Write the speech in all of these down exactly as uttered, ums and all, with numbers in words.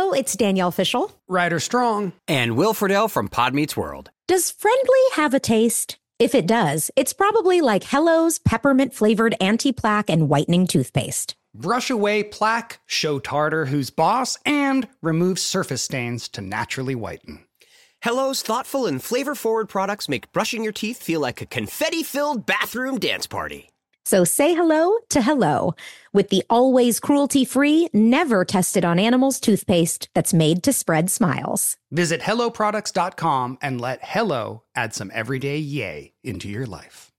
Hello, it's Danielle Fishel. Ryder Strong. And Will Friedle from Pod Meets World. Does Friendly have a taste? If it does, it's probably like Hello's peppermint-flavored anti-plaque and whitening toothpaste. Brush away plaque, show tartar who's boss, and remove surface stains to naturally whiten. Hello's thoughtful and flavor-forward products make brushing your teeth feel like a confetti-filled bathroom dance party. So say hello to Hello with the always cruelty-free, never tested on animals toothpaste that's made to spread smiles. Visit hello products dot com and let Hello add some everyday yay into your life.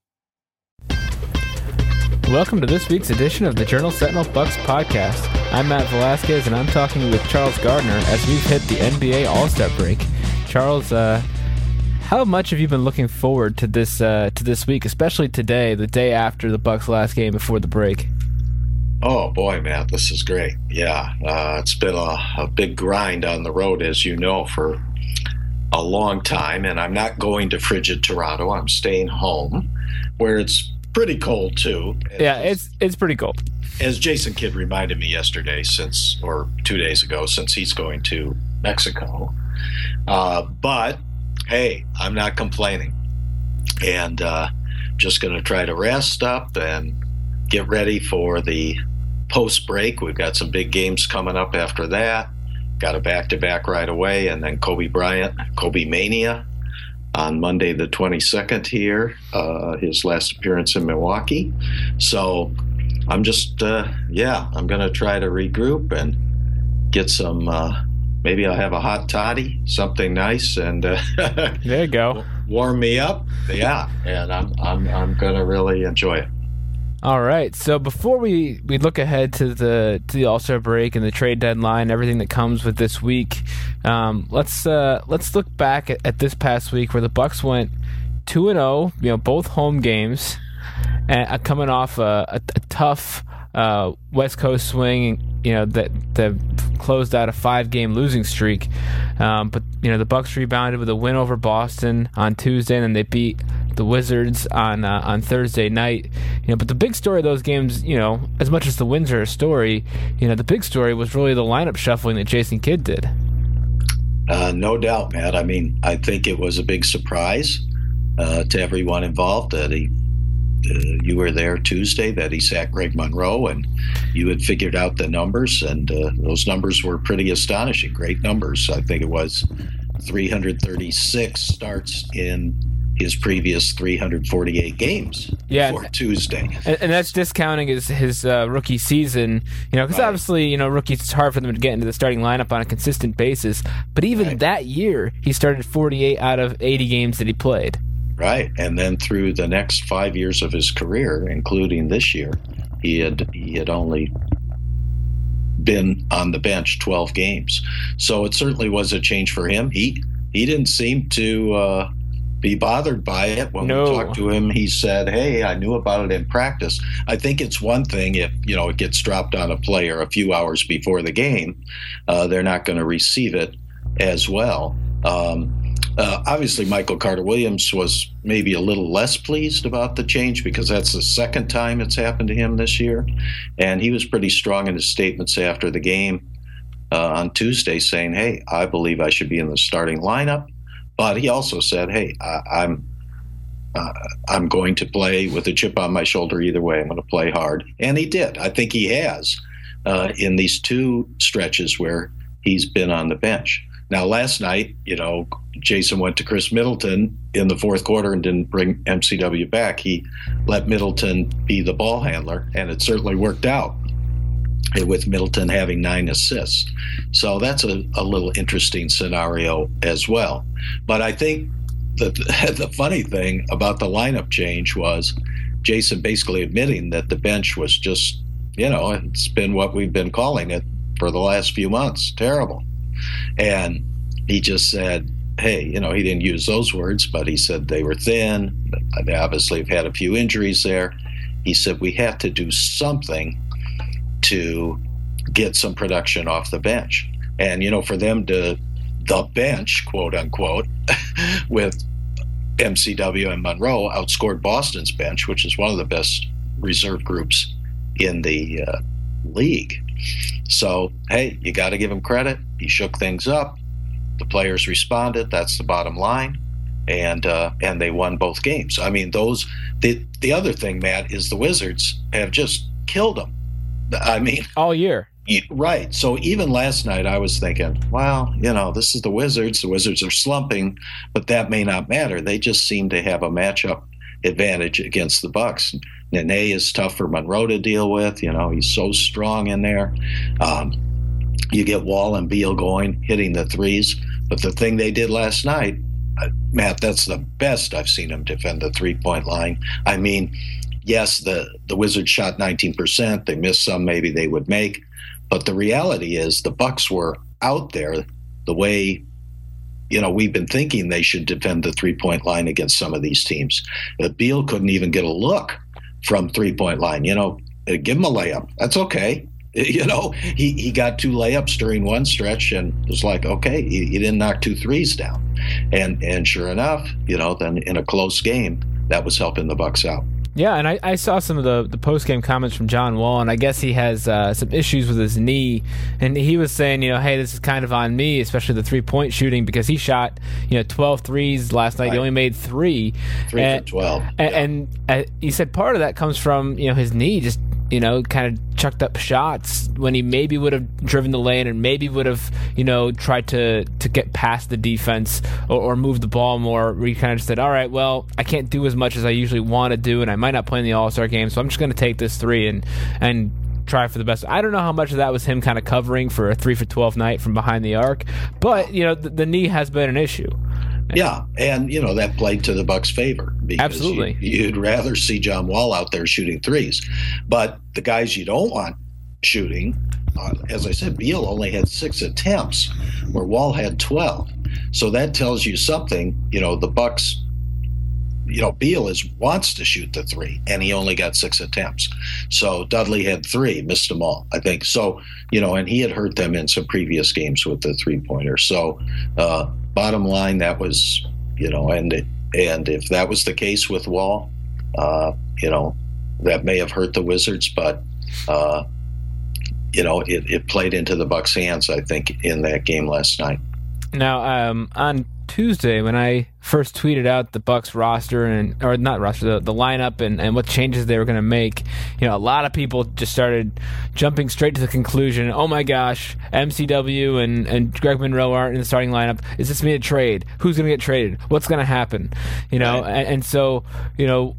Welcome to this week's edition of the Journal Sentinel Bucks podcast. I'm Matt Velasquez, and I'm talking with Charles Gardner as we've hit the N B A All-Star break. Charles, uh, how much have you been looking forward to this uh, to this week, especially today, the day after the Bucks' last game before the break? Oh boy, Matt, this is great. Yeah, uh, it's been a, a big grind on the road, as you know, for a long time, and I'm not going to frigid Toronto. I'm staying home, where it's pretty cold too. Yeah, it's it's pretty cold. As Jason Kidd reminded me yesterday, since or two days ago, since he's going to Mexico. Uh, but hey, I'm not complaining, and uh, just going to try to rest up and get ready for the post break. We've got some big games coming up after that. Got a back to back right away, and then Kobe Bryant, Kobe Mania on Monday the twenty-second here, uh, his last appearance in Milwaukee. So I'm just, uh, yeah, I'm going to try to regroup and get some, uh, maybe I'll have a hot toddy, something nice, and uh, there you go. Warm me up. Yeah, and I'm I'm I'm going to really enjoy it. All right. So before we, we look ahead to the to the All-Star break and the trade deadline, everything that comes with this week, um, let's uh, let's look back at, at this past week where the Bucks went two and zero. You know, both home games, and uh, coming off a, a, a tough uh, West Coast swing. You know that that closed out a five-game losing streak. Um, but you know the Bucks rebounded with a win over Boston on Tuesday, and then they beat the Wizards on uh, on Thursday night. You know, but the big story of those games, you know, as much as the wins are a story, you know, the big story was really the lineup shuffling that Jason Kidd did. Uh, no doubt, Matt. I mean, I think it was a big surprise uh, to everyone involved that he. Uh, you were there Tuesday, that he sacked Greg Monroe, and you had figured out the numbers, and uh, those numbers were pretty astonishing. Great numbers. I think it was three hundred thirty-six starts in his previous three hundred forty-eight games yeah, for Tuesday. And, and that's discounting his, his uh, rookie season, you know, because right. obviously, you know, rookies, it's hard for them to get into the starting lineup on a consistent basis. But even right. that year, he started forty-eight out of eighty games that he played. Right, and then through the next five years of his career, including this year, he had he had only been on the bench twelve games. So it certainly was a change for him. He he didn't seem to uh, be bothered by it. When no. we talked to him, he said, "Hey, I knew about it in practice." I think it's one thing if you know it gets dropped on a player a few hours before the game, uh, they're not going to receive it as well. Um, Uh, obviously, Michael Carter-Williams was maybe a little less pleased about the change because that's the second time it's happened to him this year. And he was pretty strong in his statements after the game uh, on Tuesday saying, hey, I believe I should be in the starting lineup. But he also said, hey, I, I'm uh, I'm going to play with a chip on my shoulder either way. I'm going to play hard. And he did. I think he has uh, in these two stretches where he's been on the bench. Now, last night, you know, Jason went to Chris Middleton in the fourth quarter and didn't bring M C W back. He let Middleton be the ball handler, and it certainly worked out with Middleton having nine assists. So that's a, a little interesting scenario as well. But I think that the funny thing about the lineup change was Jason basically admitting that the bench was just, you know, it's been what we've been calling it for the last few months, terrible. And he just said, hey, you know, he didn't use those words, but he said they were thin. They obviously have had a few injuries there. He said we have to do something to get some production off the bench. And, you know, for them to, the bench, quote unquote, with M C W and Monroe outscored Boston's bench, which is one of the best reserve groups in the uh, league. So, hey, you got to give him credit. He shook things up. The players responded. That's the bottom line. And uh, and they won both games. I mean, those the the other thing, Matt, is the Wizards have just killed them. I mean, all year. Right. So even last night I was thinking, well, you know, this is the Wizards. The Wizards are slumping, but that may not matter. They just seem to have a matchup advantage against the Bucks. Nene is tough for Monroe to deal with. You know, he's so strong in there. Um, you get Wall and Beal going, hitting the threes. But the thing they did last night, uh, Matt, that's the best I've seen them defend the three-point line. I mean, yes, the, the Wizards shot nineteen percent. They missed some maybe they would make. But the reality is the Bucks were out there the way, you know, we've been thinking they should defend the three-point line against some of these teams. Uh, Beal couldn't even get a look from three-point line. You know, uh, give him a layup. That's okay. You know, he, he got two layups during one stretch and was like, okay, he, he didn't knock two threes down. And and sure enough, you know, then in a close game, that was helping the Bucks out. Yeah, and I, I saw some of the, the post-game comments from John Wall, and I guess he has uh, some issues with his knee. And he was saying, you know, hey, this is kind of on me, especially the three-point shooting, because he shot, you know, twelve threes last night. Right. He only made three. Three and, for twelve. And, yeah. and uh, he said part of that comes from, you know, his knee just, you know, kind of chucked up shots when he maybe would have driven the lane and maybe would have, you know, tried to, to get past the defense or, or move the ball more. Where he kind of just said, all right, well, I can't do as much as I usually want to do, and I might not play in the All-Star game, so I'm just going to take this three and and try for the best. I don't know how much of that was him kind of covering for a three for twelve night from behind the arc, but, you know, the, the knee has been an issue. Yeah, and, you know, that played to the Bucks' favor. Because Absolutely. You, you'd rather see John Wall out there shooting threes. But the guys you don't want shooting, uh, as I said, Beal only had six attempts, where Wall had twelve. So that tells you something. You know, the Bucks, you know, Beal is wants to shoot the three, and he only got six attempts. So Dudley had three, missed them all, I think. So, you know, and he had hurt them in some previous games with the three-pointer. So, uh, bottom line, that was, you know, and and if that was the case with Wall, uh, you know, that may have hurt the Wizards, but, uh, you know, it, it played into the Bucks' hands, I think, in that game last night. Now, um, on Tuesday, when I first tweeted out the Bucks roster and or not roster, the, the lineup and, and what changes they were going to make, you know, a lot of people just started jumping straight to the conclusion, oh my gosh, M C W and, and Greg Monroe aren't in the starting lineup. Is this me a trade? Who's going to get traded? What's going to happen? You know, right. and, and so, you know,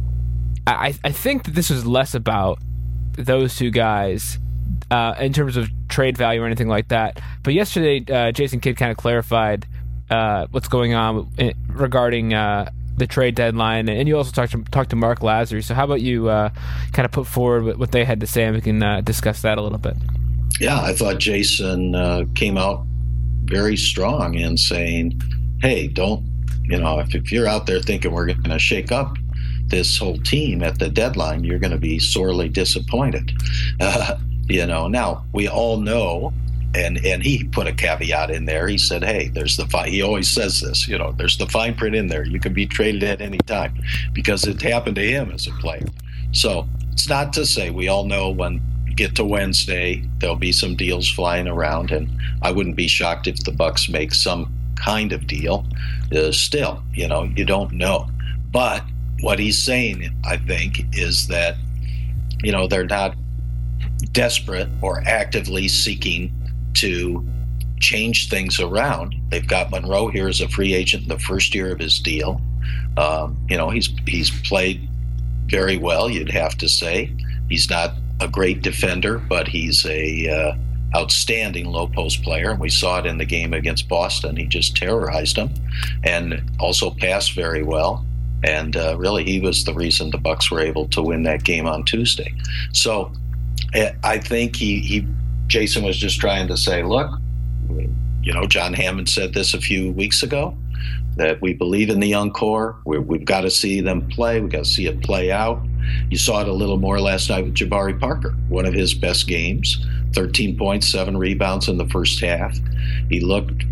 I, I think that this was less about those two guys uh, in terms of trade value or anything like that. But yesterday, uh, Jason Kidd kind of clarified Uh, what's going on regarding uh, the trade deadline, and you also talked to talked to Mark Lazary. So how about you uh, kind of put forward what they had to say, and we can uh, discuss that a little bit. Yeah, I thought Jason uh, came out very strong in saying, "Hey, don't you know if, if you're out there thinking we're going to shake up this whole team at the deadline, you're going to be sorely disappointed." Uh, you know, now we all know. And and he put a caveat in there. He said, hey, there's the fine. He always says this, you know, there's the fine print in there. You can be traded at any time because it happened to him as a player. So it's not to say we all know when you get to Wednesday, there'll be some deals flying around. And I wouldn't be shocked if the Bucks make some kind of deal. Uh, still, you know, you don't know. But what he's saying, I think, is that, you know, they're not desperate or actively seeking to change things around. They've got Monroe here as a free agent in the first year of his deal. Um, you know, he's he's played very well, you'd have to say. He's not a great defender, but he's a uh, outstanding low post player. We saw it in the game against Boston. He just terrorized them, and also passed very well. And uh, really, he was the reason the Bucks were able to win that game on Tuesday. So I think he he. Jason was just trying to say, look, you know, John Hammond said this a few weeks ago, that we believe in the young core. We're, we've got to see them play. We've got to see it play out. You saw it a little more last night with Jabari Parker, one of his best games, thirteen points, seven rebounds in the first half. He looked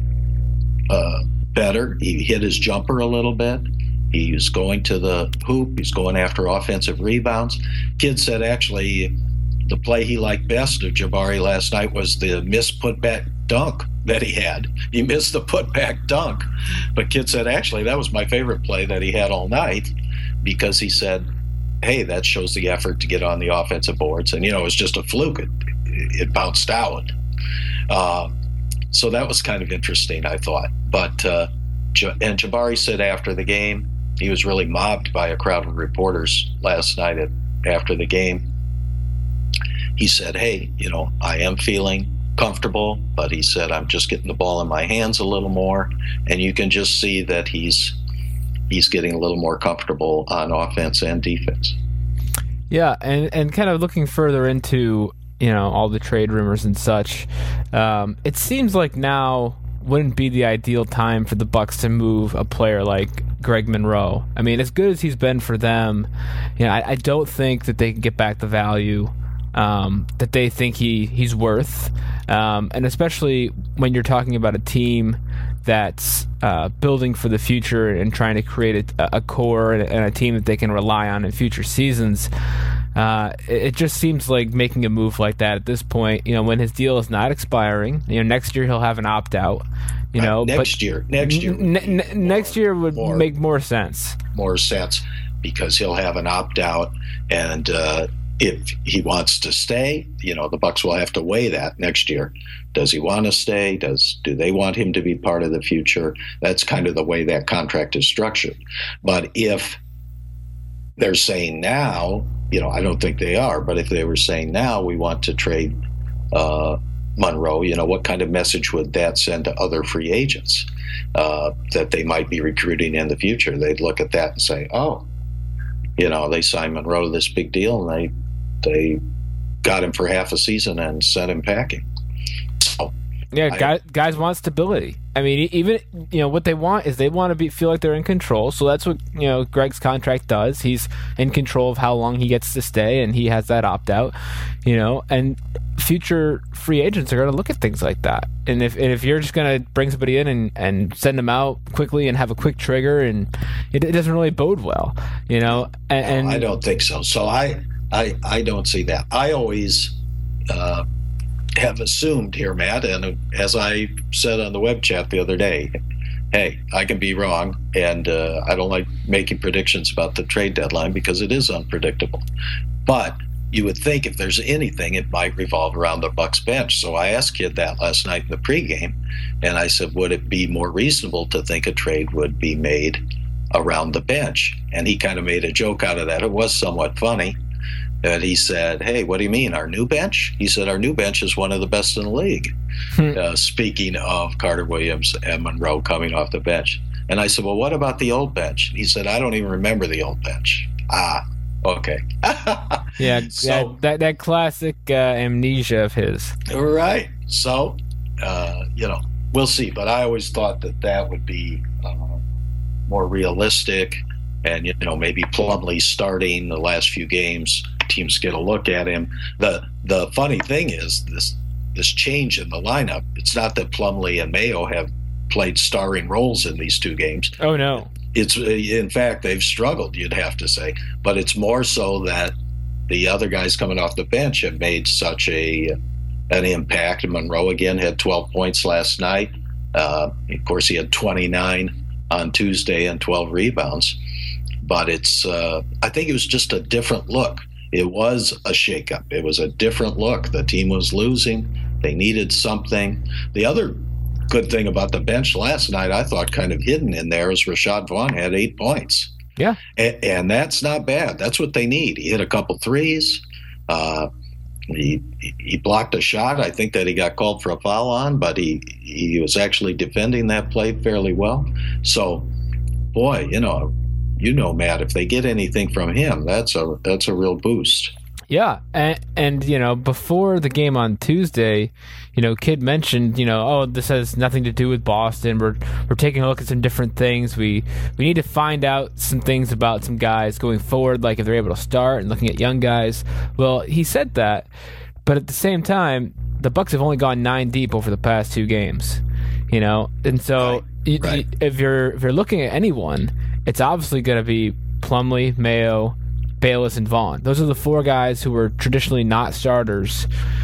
uh, better. He hit his jumper a little bit. He was going to the hoop. He's going after offensive rebounds. Kid said, actually, the play he liked best of Jabari last night was the missed putback dunk that he had. He missed the putback dunk. But Kidd said, actually, that was my favorite play that he had all night, because he said, hey, that shows the effort to get on the offensive boards. And, you know, it was just a fluke. It, it bounced out. Uh, so that was kind of interesting, I thought. But, uh, and Jabari said after the game, he was really mobbed by a crowd of reporters last night at, after the game. He said, hey, you know, I am feeling comfortable, but he said, I'm just getting the ball in my hands a little more. And you can just see that he's he's getting a little more comfortable on offense and defense. Yeah, and, and kind of looking further into, you know, all the trade rumors and such, um, it seems like now wouldn't be the ideal time for the Bucks to move a player like Greg Monroe. I mean, as good as he's been for them, you know, I, I don't think that they can get back the value um, that they think he, he's worth. Um, and especially when you're talking about a team that's uh, building for the future and trying to create a, a core and a, and a team that they can rely on in future seasons. Uh, it, it just seems like making a move like that at this point, you know, when his deal is not expiring, you know, next year he'll have an opt-out, you know. Uh, next but year, next year. N- n- more, next year would more, make more sense. More sense, because he'll have an opt-out, and uh, if he wants to stay, you know, the Bucks will have to weigh that next year. Does he want to stay? Does do they want him to be part of the future? That's kind of the way that contract is structured. But if they're saying now, you know, I don't think they are, but if they were saying now we want to trade uh, Monroe, you know, what kind of message would that send to other free agents uh, that they might be recruiting in the future? They'd look at that and say, oh, you know, they signed Monroe to this big deal, and they they got him for half a season and sent him packing. So, yeah, I, guys, guys want stability. I mean, even, you know, what they want is they want to be feel like they're in control. So that's what, you know, Greg's contract does. He's in control of how long he gets to stay, and he has that opt out. You know, and future free agents are going to look at things like that. And if and if you're just going to bring somebody in and, and send them out quickly and have a quick trigger, and it, it doesn't really bode well. You know, and, and no, I don't think so. So I I I don't see that. I always. Uh, have assumed here, Matt, and as I said on the web chat the other day, hey, I can be wrong, and uh, I don't like making predictions about the trade deadline because it is unpredictable. But you would think if there's anything, it might revolve around the Bucks bench. So I asked Kidd that last night in the pregame, and I said, would it be more reasonable to think a trade would be made around the bench? And he kind of made a joke out of that. It was somewhat funny. And he said, hey, what do you mean, our new bench? He said, our new bench is one of the best in the league. Hmm. Uh, speaking of Carter Williams and Monroe coming off the bench. And I said, well, what about the old bench? He said, I don't even remember the old bench. Ah, okay. yeah, so, that, that that classic uh, amnesia of his. Right. So, uh, you know, we'll see. But I always thought that that would be uh, more realistic. And, you know, maybe Plumlee starting the last few games, teams get a look at him. The the funny thing is this this change in the lineup, it's not that Plumlee and Mayo have played starring roles in these two games. Oh, no. It's in fact, they've struggled, you'd have to say. But it's more so that the other guys coming off the bench have made such a an impact. Monroe, again, had twelve points last night. Uh, of course, he had twenty-nine on Tuesday and twelve rebounds. But it's, uh, I think it was just a different look. It was a shakeup. It was a different look. The team was losing. They needed something. The other good thing about the bench last night, I thought kind of hidden in there, is Rashad Vaughn had eight points. Yeah. And, and that's not bad. That's what they need. He hit a couple threes. Uh, he he blocked a shot, I think, that he got called for a foul on, but he, he was actually defending that play fairly well. So, boy, you know, You know, Matt, if they get anything from him, that's a that's a real boost. Yeah, and, and you know, before the game on Tuesday, you know, Kidd mentioned, you know, oh, this has nothing to do with Boston. We're we're taking a look at some different things. We we need to find out some things about some guys going forward, like if they're able to start, and looking at young guys. Well, he said that, but at the same time, the Bucks have only gone nine deep over the past two games. You know, and so right. You, right. You, if you're if you're looking at anyone, it's obviously going to be Plumlee, Mayo, Bayless, and Vaughn. Those are the four guys who were traditionally not starters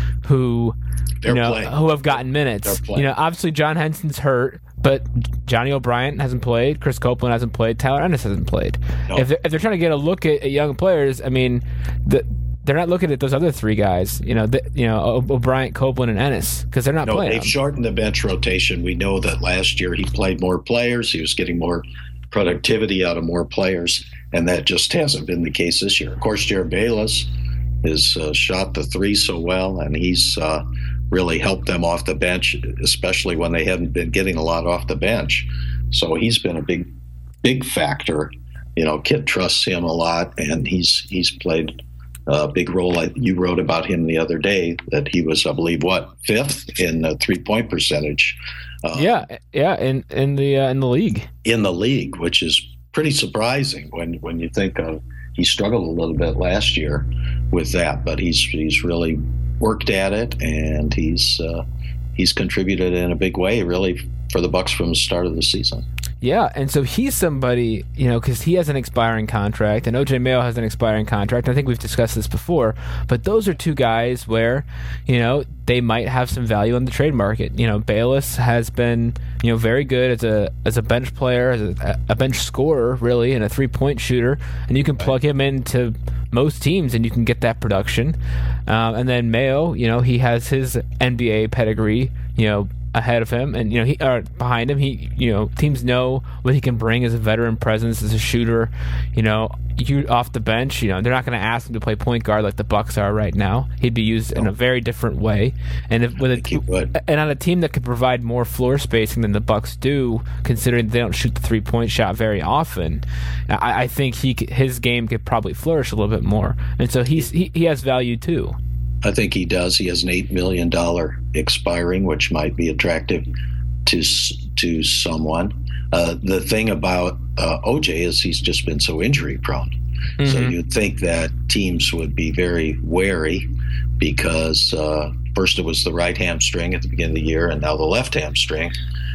who They're you know playing. who have gotten minutes. You know, obviously John Henson's hurt, but Johnny O'Brien hasn't played, Chris Copeland hasn't played, Tyler Ennis hasn't played. No. If, they're, if they're trying to get a look at, at young players, I mean, the, they're not looking at those other three guys, you know, the, you know o- O'Brien, Copeland, and Ennis, because they're not no, playing. They've them. shortened the bench rotation. We know that last year he played more players. He was getting more productivity out of more players, and that just hasn't been the case this year. Of course, Jared Bayless has uh, shot the three so well, and he's uh, really helped them off the bench, especially when they haven't been getting a lot off the bench. So he's been a big, big factor. You know, Kit trusts him a lot, and he's he's played a big role. You wrote about him the other day that he was, I believe, what, fifth in the three-point percentage. Uh, yeah, yeah, in in the uh, in the league. In the league, which is pretty surprising when when you think of he struggled a little bit last year with that, but he's he's really worked at it, and he's uh, he's contributed in a big way, really, for the Bucks from the start of the season. Yeah, and so he's somebody, you know, because he has an expiring contract, and O J Mayo has an expiring contract. I think we've discussed this before, but those are two guys where, you know, they might have some value on the trade market. You know, Bayless has been, you know, very good as a as a bench player, as a, a bench scorer, really, and a three-point shooter, and you can plug him into most teams and you can get that production. Um, and then Mayo, you know, he has his N B A pedigree, you know, ahead of him, and you know he or behind him. He, you know, teams know what he can bring as a veteran presence, as a shooter. You know, you off the bench, you know, they're not going to ask him to play point guard like the Bucks are right now. He'd be used in a very different way, and if with a and on a team that could provide more floor spacing than the Bucks do, considering they don't shoot the three point shot very often. I, I think he his game could probably flourish a little bit more, and so he's he, he has value too. I think he does. He has an eight million dollars expiring, which might be attractive to to someone. Uh, the thing about uh, O J is he's just been so injury prone. Mm-hmm. So you'd think that teams would be very wary because uh, first it was the right hamstring at the beginning of the year, and now the left hamstring.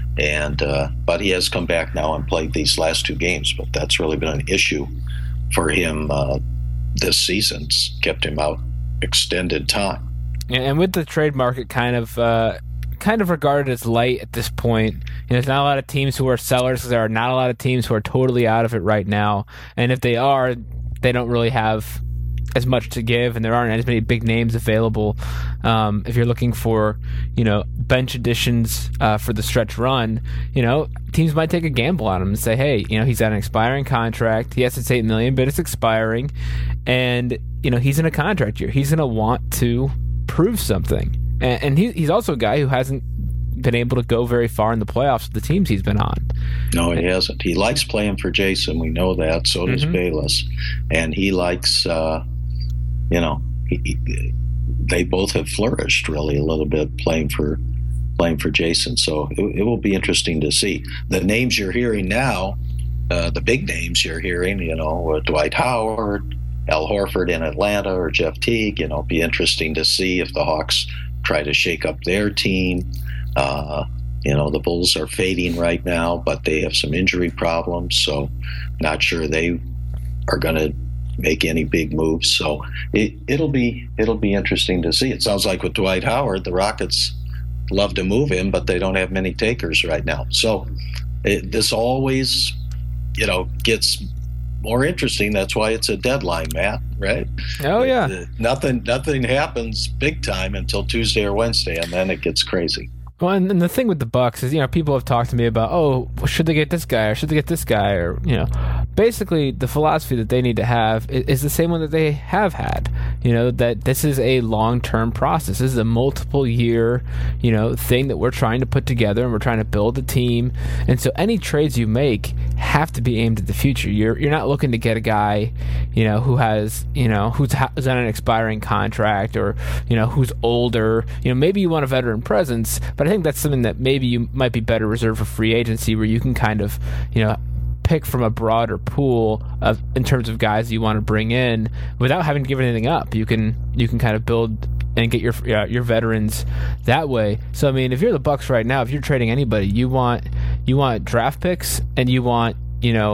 And uh, but he has come back now and played these last two games. But that's really been an issue for him uh, this season. It's kept him out extended time. And with the trade market kind of uh, kind of regarded as light at this point, you know, there's not a lot of teams who are sellers. There are not a lot of teams who are totally out of it right now. And if they are, they don't really have as much to give, and there aren't as many big names available. Um, if you're looking for, you know, bench additions uh, for the stretch run, you know, teams might take a gamble on him and say, hey, you know, he's got an expiring contract. Yes, it's eight million, but it's expiring, and you know, he's in a contract year. He's going to want to prove something, and, and he, he's also a guy who hasn't been able to go very far in the playoffs with the teams he's been on. No, he hasn't. He likes playing for Jason. We know that. So does mm-hmm. Bayless, and he likes. Uh, You know, he, he, they both have flourished really a little bit playing for playing for Jason. So it, it will be interesting to see. The names you're hearing now, uh, the big names you're hearing, you know, uh, Dwight Howard, Al Horford in Atlanta, or Jeff Teague. You know, it'll be interesting to see if the Hawks try to shake up their team. Uh, you know, the Bulls are fading right now, but they have some injury problems. So not sure they are going to make any big moves. So it, it'll be it'll be interesting to see. It sounds like with Dwight Howard, the Rockets love to move him, but they don't have many takers right now. So it, this always, you know, gets more interesting. That's why it's a deadline, Matt, right? Oh, yeah. It, uh, nothing nothing happens big time until Tuesday or Wednesday, and then it gets crazy. Well, and, and the thing with the Bucks is, you know, people have talked to me about, oh, well, should they get this guy or should they get this guy, or, you know, basically the philosophy that they need to have is, is the same one that they have had. You know, that this is a long-term process. This is a multiple-year, you know, thing that we're trying to put together, and we're trying to build a team. And so any trades you make have to be aimed at the future. You're you're not looking to get a guy, you know, who has, you know, who's, ha- who's on an expiring contract, or, you know, who's older. You know, maybe you want a veteran presence, but I think that's something that maybe you might be better reserved for free agency, where you can kind of, you know, pick from a broader pool of in terms of guys you want to bring in without having to give anything up. You can you can kind of build and get your uh, your veterans that way. So I mean, if you're the Bucks right now, if you're trading anybody, you want you want draft picks, and you want, you know,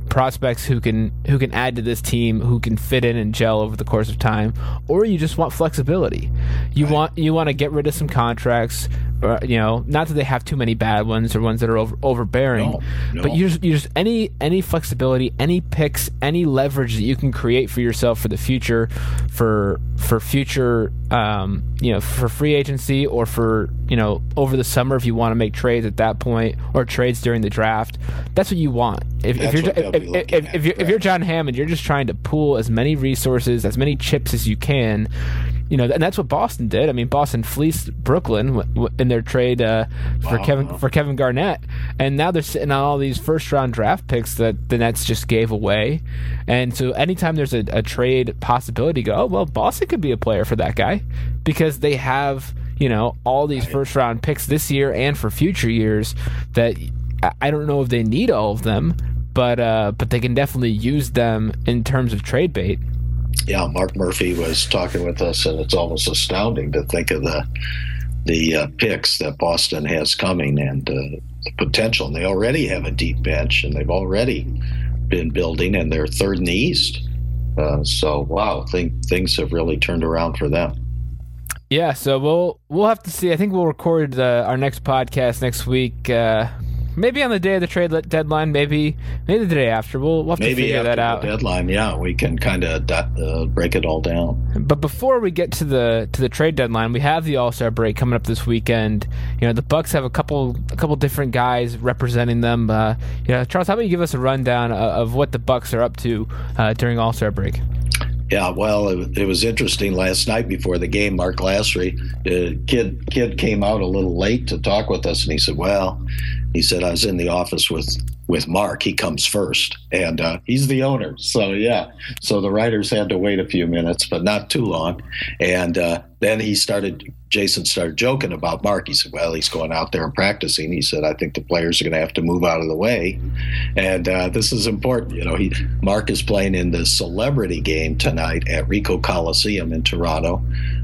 prospects who can who can add to this team, who can fit in and gel over the course of time, or you just want flexibility. You right. want you want to get rid of some contracts, or, you know, not that they have too many bad ones or ones that are over, overbearing, no, no. but you just, you just any any flexibility, any picks, any leverage that you can create for yourself for the future, for for future um, you know, for free agency or for, you know, over the summer if you want to make trades at that point, or trades during the draft. That's what you want. If, if you're if, if, if, if you're if you're John Hammond, you're just trying to pool as many resources, as many chips as you can. You know, and that's what Boston did. I mean, Boston fleeced Brooklyn w- w- in their trade uh, for wow. Kevin for Kevin Garnett, and now they're sitting on all these first round draft picks that the Nets just gave away. And so, anytime there's a, a trade possibility, go, oh well, Boston could be a player for that guy because they have, you know, all these first round picks this year and for future years. That I don't know if they need all of them, but uh, but they can definitely use them in terms of trade bait. Yeah, Mark Murphy was talking with us, and it's almost astounding to think of the the uh, picks that Boston has coming and uh, the potential. And they already have a deep bench, and they've already been building, and they're third in the East. Uh, so, wow, think, things have really turned around for them. Yeah, so we'll we'll have to see. I think we'll record uh, our next podcast next week. Uh, Maybe on the day of the trade deadline, maybe maybe the day after. We'll, we'll have maybe to figure after that out. The deadline, yeah, we can kind of uh, break it all down. But before we get to the to the trade deadline, we have the All-Star break coming up this weekend. You know, the Bucks have a couple a couple different guys representing them. Uh, you know, Charles, how about you give us a rundown of, of what the Bucks are up to uh, during All-Star break? Yeah, well, it, it was interesting last night before the game. Mark Lassery, uh, kid, kid came out a little late to talk with us, and he said, "Well," he said, "I was in the office with with Mark. He comes first, and uh, he's the owner." So yeah, so the writers had to wait a few minutes, but not too long, and uh, then he started. Jason started joking about Mark. He said, "Well, he's going out there and practicing." He said, "I think the players are going to have to move out of the way." And uh, this is important. You know, he Mark is playing in the celebrity game tonight at Ricoh Coliseum in Toronto.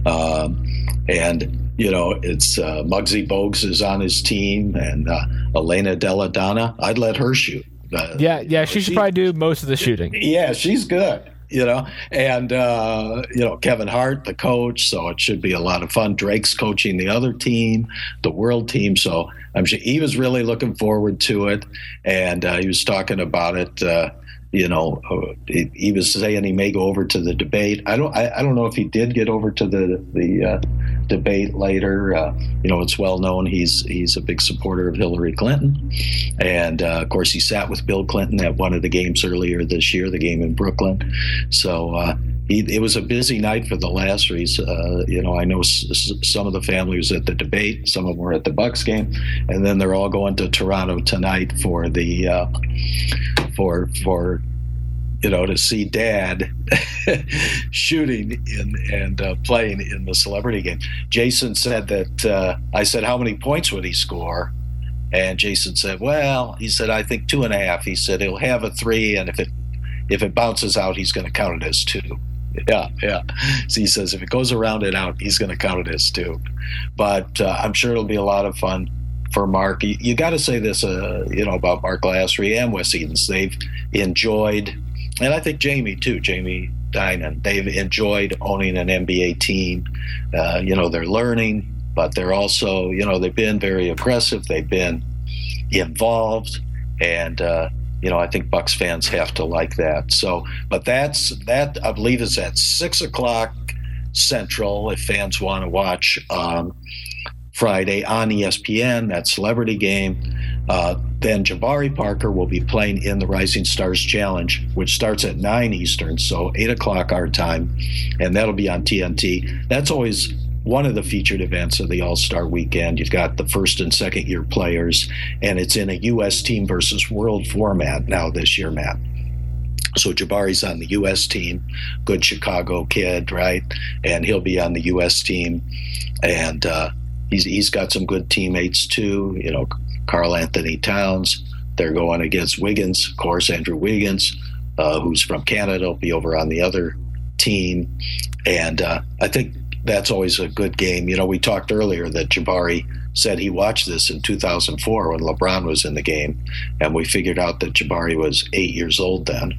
Um, and, you know, it's uh, Muggsy Bogues is on his team, and uh, Elena Della Donna. I'd let her shoot. Uh, yeah, yeah, she should she, probably do most of the shooting. Yeah, she's good. You know, and, uh, you know, Kevin Hart, the coach, so it should be a lot of fun. Drake's coaching the other team, the world team, so I'm sure he was really looking forward to it, and uh, he was talking about it. Uh, you know, uh, he, he was saying he may go over to the debate. I don't I, I don't know if he did get over to the, the uh, debate later. Uh, you know, it's well known he's he's a big supporter of Hillary Clinton. And, uh, of course, he sat with Bill Clinton at one of the games earlier this year, the game in Brooklyn. So uh, he, it was a busy night for the Lasseries. Uh, you know, I know s- s- some of the family was at the debate. Some of them were at the Bucks game. And then they're all going to Toronto tonight for the uh, for for you know, to see Dad shooting in, and uh, playing in the celebrity game. Jason said that, uh, I said, how many points would he score? And Jason said, well, he said, I think two and a half. He said, he'll have a three, and if it if it bounces out, he's going to count it as two. Yeah, yeah. So he says, if it goes around and out, he's going to count it as two. But uh, I'm sure it'll be a lot of fun for Mark. You, you got to say this, uh, you know, about Mark Lassery and Wes Edens. They've enjoyed, and I think Jamie too, Jamie Dinan, they've enjoyed owning an N B A team. Uh, you know, they're learning, but they're also, you know, they've been very aggressive. They've been involved, and uh, you know, I think Bucks fans have to like that. So, but that's that. I believe is at six o'clock Central. If fans want to watch um, Friday on E S P N, that celebrity game. Uh, then Jabari Parker will be playing in the Rising Stars Challenge, which starts at nine Eastern, so eight o'clock our time, and that'll be on T N T. That's always one of the featured events of the All-Star Weekend. You've got the first and second year players, and it's in a U S team versus world format now this year, Matt. So Jabari's on the U S team, good Chicago kid, right? And he'll be on the U S team, and uh, he's he's got some good teammates too. You know, Karl Anthony Towns. They're going against Wiggins, of course, Andrew Wiggins, uh, who's from Canada, will be over on the other team. And uh, I think that's always a good game. You know, we talked earlier that Jabari said he watched this in two thousand four when LeBron was in the game, and we figured out that Jabari was eight years old then,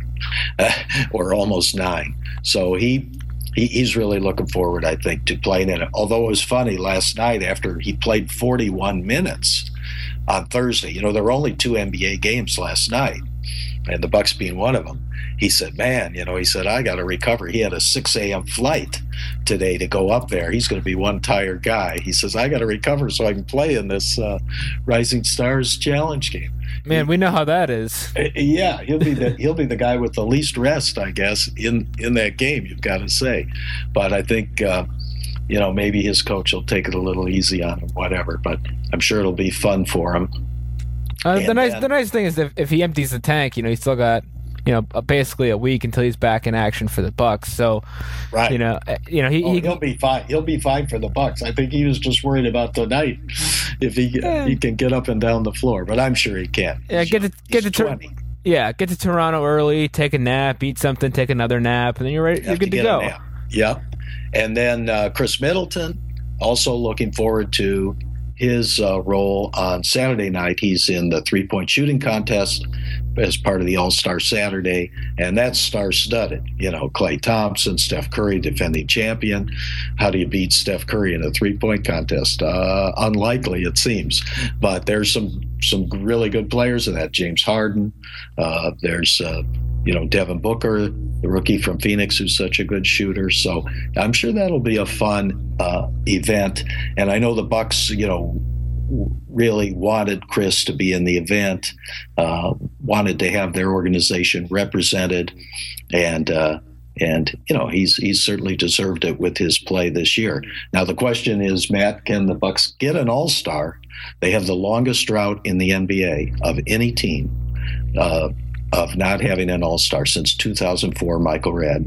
or almost nine. So he, he he's really looking forward, I think, to playing in it. Although it was funny last night after he played forty-one minutes on Thursday. You know, there were only two N B A games last night, and the Bucks being one of them. He said, man, you know, he said, I got to recover. He had a six a.m. flight today to go up there. He's going to be one tired guy. He says, I got to recover so I can play in this uh, Rising Stars Challenge game. Man, we know how that is. Yeah, he'll be the he'll be the guy with the least rest, I guess, in, in that game, you've got to say. But I think, uh, you know, maybe his coach will take it a little easy on him, whatever. But I'm sure it'll be fun for him. Uh, the nice then, the nice thing is if, if he empties the tank, you know, he's still got, you know, basically a week until he's back in action for the Bucks. So, right. you know, you know, he, oh, he he'll be fine. He'll be fine for the Bucks. I think he was just worried about tonight if he yeah. he can get up and down the floor, but I'm sure he can. Yeah, he's get young. to get he's to twenty. yeah, get to Toronto early, take a nap, eat something, take another nap, and then you're ready. You you're good to, to, to go. Yep. And then uh, Chris Middleton, also looking forward to his uh, role on Saturday night. He's in the three-point shooting contest as part of the All-Star Saturday, and that's star-studded. You know, Klay Thompson, Steph Curry, defending champion. How do you beat Steph Curry in a three-point contest? Uh, unlikely, it seems. But there's some some really good players in that. James Harden. Uh, there's uh, you know, Devin Booker, the rookie from Phoenix, who's such a good shooter. So I'm sure that'll be a fun uh, event. And I know the Bucks, you know, really wanted Chris to be in the event, uh, wanted to have their organization represented, and uh, and you know he's he's certainly deserved it with his play this year. Now the question is, Matt, can the Bucks get an All-Star? They have the longest drought in the N B A of any team uh, of not having an All-Star since two thousand four, Michael Redd.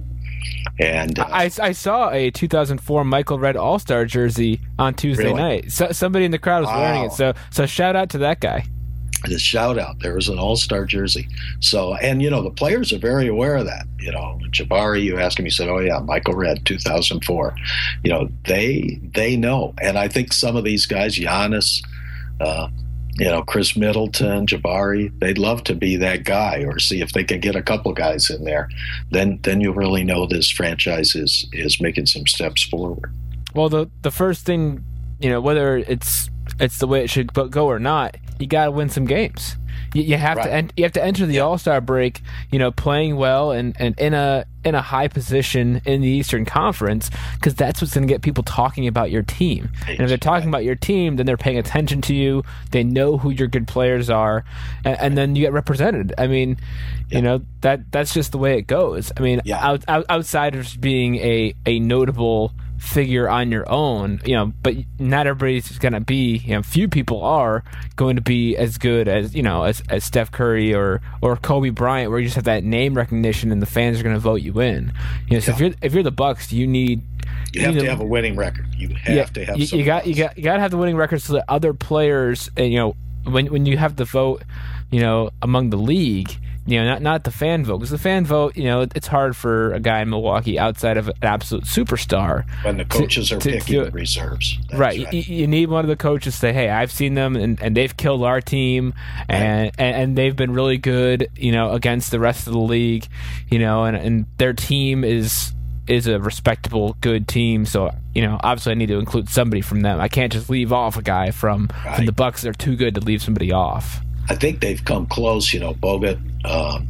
And uh, I, I saw a two thousand four Michael Redd All-Star jersey on Tuesday really? night. So, somebody in the crowd was wow. wearing it. So so shout out to that guy. Just shout out. There was an All-Star jersey. So, and, you know, the players are very aware of that. You know, Jabari, you asked him, he said, oh, yeah, Michael Redd, two thousand four. You know, they they know. And I think some of these guys, Giannis, uh, you know, Chris Middleton, Jabari, they'd love to be that guy or see if they can get a couple guys in there. Then then you'll really know this franchise is, is making some steps forward. Well, the the first thing, you know, whether it's it's the way it should go or not, you got to win some games. You, you have right. to en- you have to enter the All-Star break, you know, playing well and, and in a in a high position in the Eastern Conference, because that's what's going to get people talking about your team. And if they're talking about your team, then they're paying attention to you. They know who your good players are, and, and then you get represented. I mean, yeah. you know that that's just the way it goes. I mean, yeah. out, out, outsiders being a a notable figure on your own, you know, but not everybody's going to be, you know, few people are going to be as good as, you know, as, as Steph Curry or, or Kobe Bryant, where you just have that name recognition and the fans are going to vote you in. You know, so yeah. if you're, if you're the Bucks, you need, you, you have need to have a winning record. You have yeah, to have you, some you got, you got, you got to have the winning record so that other players, and, you know, when, when you have the vote, you know, among the league, you know, not not the fan vote, because the fan vote, you know, it's hard for a guy in Milwaukee outside of an absolute superstar. When the coaches to, are to, picking to, reserves. That's right. right. You, you need one of the coaches to say, hey, I've seen them, and, and they've killed our team, and, right. and, and they've been really good, you know, against the rest of the league, you know, and, and their team is is a respectable, good team. So, you know, obviously I need to include somebody from them. I can't just leave off a guy from, right. from the Bucks. They're too good to leave somebody off. I think they've come close, you know, Bogut, um,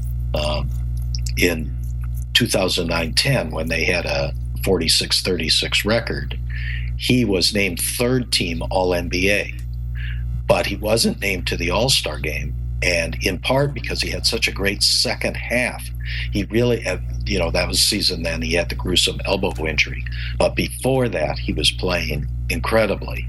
Um, in two thousand nine ten, when they had a forty-six thirty-six record, he was named third team All N B A, but he wasn't named to the All-Star game, and in part because he had such a great second half. He really had, you know, that was the season then he had the gruesome elbow injury, but before that he was playing incredibly.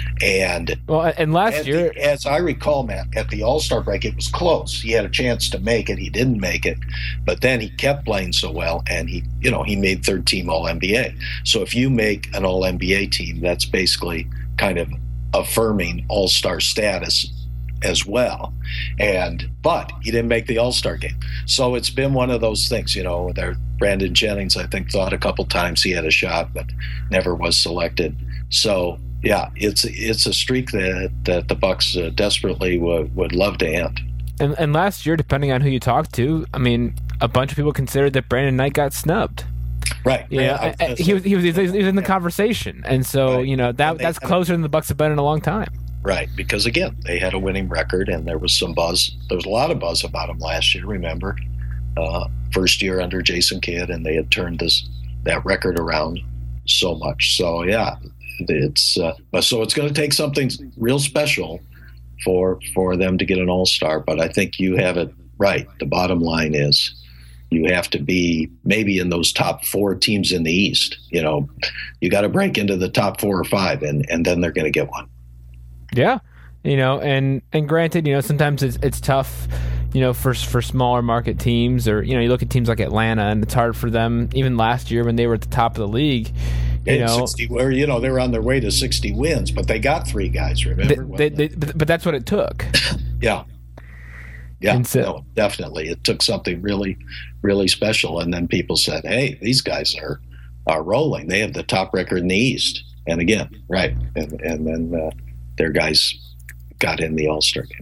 And well, and last year, the, as I recall, Matt, at the All-Star break, it was close. He had a chance to make it. He didn't make it, but then he kept playing so well, and he, you know, he made third team All N B A. So if you make an All N B A team, that's basically kind of affirming All-Star status as well. And but he didn't make the All-Star game, so it's been one of those things. You know, there Brandon Jennings, I think, thought a couple times he had a shot, but never was selected. So, yeah, it's it's a streak that, that the Bucks uh, desperately would, would love to end. And, and last year, depending on who you talk to, I mean, a bunch of people considered that Brandon Knight got snubbed. Right. Yeah, you know, he was he was he was in the conversation, and so right. you know that that's closer than the Bucks have been in a long time. Right, because again, they had a winning record, and there was some buzz. There was a lot of buzz about them last year. Remember, uh, first year under Jason Kidd, and they had turned this that record around so much. So yeah, it's uh, so it's going to take something real special for for them to get an All-Star. But I think you have it right. The bottom line is, you have to be maybe in those top four teams in the East. You know, you got to break into the top four or five, and, and then they're going to get one. Yeah, you know, and, and granted, you know, sometimes it's it's tough, you know, for for smaller market teams, or you know, you look at teams like Atlanta, and it's hard for them. Even last year when they were at the top of the league, you and know, sixty, or you know, they were on their way to sixty wins, but they got three guys. Remember, they, they, they, but, but that's what it took. yeah. Yeah, so, no, definitely. It took something really, really special, and then people said, "Hey, these guys are are rolling. They have the top record in the East." And again, right, and and then uh, their guys got in the All-Star game.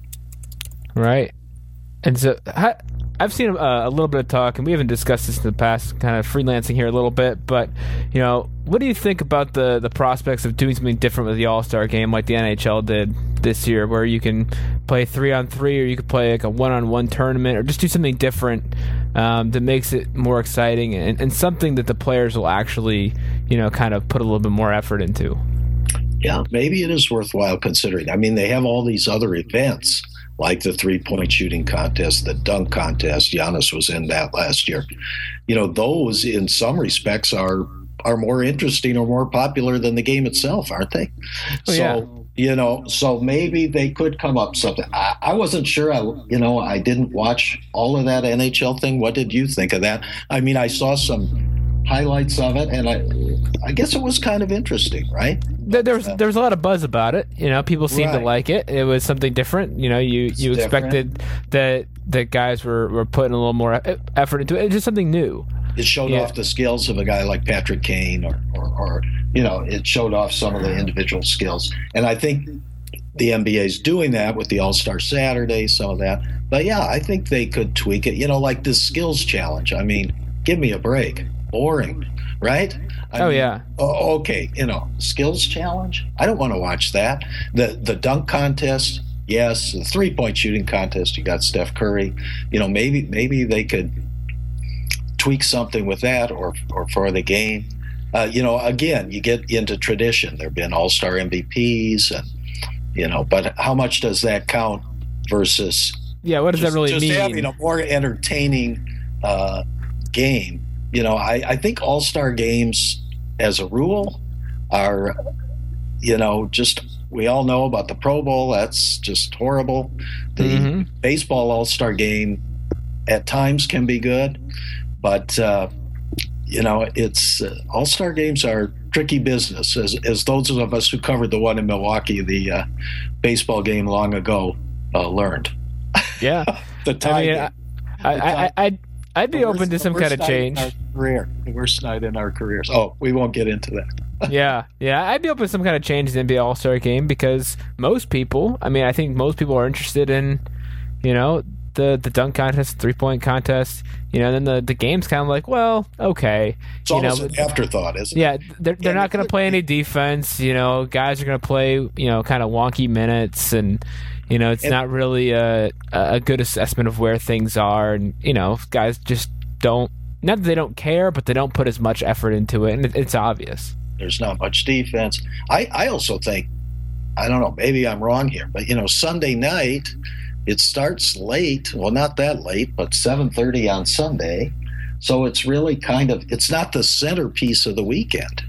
Right, and so I, I've seen a, a little bit of talk, and we haven't discussed this in the past, kind of freelancing here a little bit, but you know, what do you think about the the prospects of doing something different with the All-Star game, like the N H L did this year, where you can play three on three, or you could play like a one on one tournament, or just do something different um, that makes it more exciting and, and something that the players will actually, you know, kind of put a little bit more effort into? Yeah, maybe it is worthwhile considering. I mean, they have all these other events, like the three-point shooting contest, the dunk contest. Giannis was in that last year. You know, those in some respects are are more interesting or more popular than the game itself, aren't they? Oh, so, yeah. you know, so maybe they could come up something. I, I wasn't sure. I, you know, I didn't watch all of that N H L thing. What did you think of that? I mean, I saw some highlights of it, and I, I guess it was kind of interesting, right? There, there was there was a lot of buzz about it. You know, people seemed Right. to like it. It was something different. You know, you, you It's expected that that guys were, were putting a little more e- effort into it. It's just something new. It showed Yeah. off the skills of a guy like Patrick Kane, or, or, or, you know, it showed off some of the individual skills. And I think the N B A is doing that with the All-Star Saturday, some of that. But, yeah, I think they could tweak it. You know, like this skills challenge. I mean, give me a break. Boring, right? I Oh, mean, yeah. oh, okay, you know, skills challenge? I don't want to watch that. The The dunk contest, yes. The three-point shooting contest, you got Steph Curry. You know, maybe maybe they could tweak something with that, or or for the game. Uh, you know, again, you get into tradition. There have been All-Star M V Ps, and you know, but how much does that count versus Yeah, what does just, that really just mean? having a more entertaining uh, game? You know, I, I think All-Star games, as a rule, are, you know, just, we all know about the Pro Bowl. That's just horrible. The Mhm. baseball All-Star game at times can be good, but uh, you know, it's uh, All-Star games are tricky business, as as those of us who covered the one in Milwaukee, the uh, baseball game long ago, uh, learned. Yeah. the tie I mean, game. I, I, I, I'd, I'd be The open worst- to some the kind of worst night in change. our Career, the worst night in our careers. Oh, we won't get into that. yeah, yeah, I'd be open to some kind of change in the N B A All-Star game, because most people, I mean, I think most people are interested in, you know, the the dunk contest, three-point contest, you know, and then the, the game's kind of like, well, okay. It's you almost know, an afterthought, isn't yeah, it? they're, they're Yeah, not going to play any defense, you know, guys are going to play, you know, kind of wonky minutes, and, you know, it's And- not really a, a good assessment of where things are, and, you know, guys just don't, not that they don't care, but they don't put as much effort into it, and it, it's obvious. There's not much defense. I, I also think, I don't know, maybe I'm wrong here, but, you know, Sunday night, it starts late. Well, not that late, but seven thirty on Sunday. So it's really kind of, it's not the centerpiece of the weekend,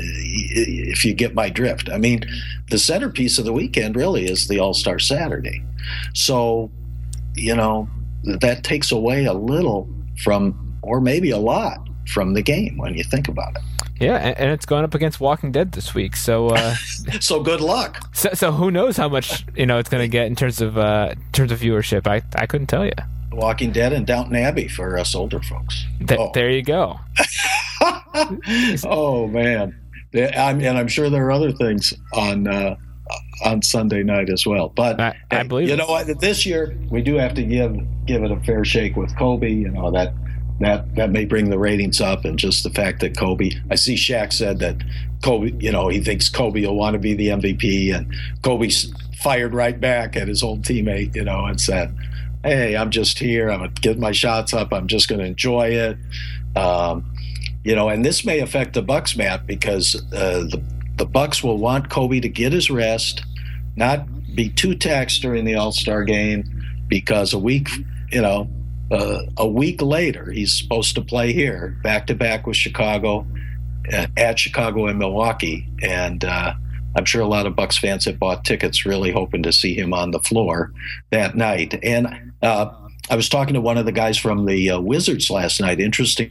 if you get my drift. I mean, the centerpiece of the weekend really is the All-Star Saturday. So, you know, that takes away a little from, or maybe a lot from the game when you think about it. Yeah, and, and it's going up against Walking Dead this week, so uh, So good luck. so, so who knows how much, you know, it's going to get in terms of uh, in terms of viewership? I I couldn't tell you. Walking Dead and Downton Abbey for us older folks. Th- oh. There you go. Oh man, I'm, and I'm sure there are other things on uh, on Sunday night as well. But I, I hey, believe you it. know what? This year we do have to give give it a fair shake with Kobe. You know that that that may bring the ratings up, and just the fact that Kobe. I see Shaq said that Kobe. You know he thinks Kobe will want to be the M V P, and Kobe fired right back at his old teammate. You know, and said, "Hey, I'm just here. I'm gonna get my shots up. I'm just going to enjoy it." Um, You know, and this may affect the Bucks, Matt, because uh, the the Bucks will want Kobe to get his rest, not be too taxed during the All-Star game, because a week, you know, uh, a week later he's supposed to play here, back to back with Chicago, uh, at Chicago and Milwaukee, and uh, I'm sure a lot of Bucks fans have bought tickets, really hoping to see him on the floor that night. And uh, I was talking to one of the guys from the uh, Wizards last night. Interesting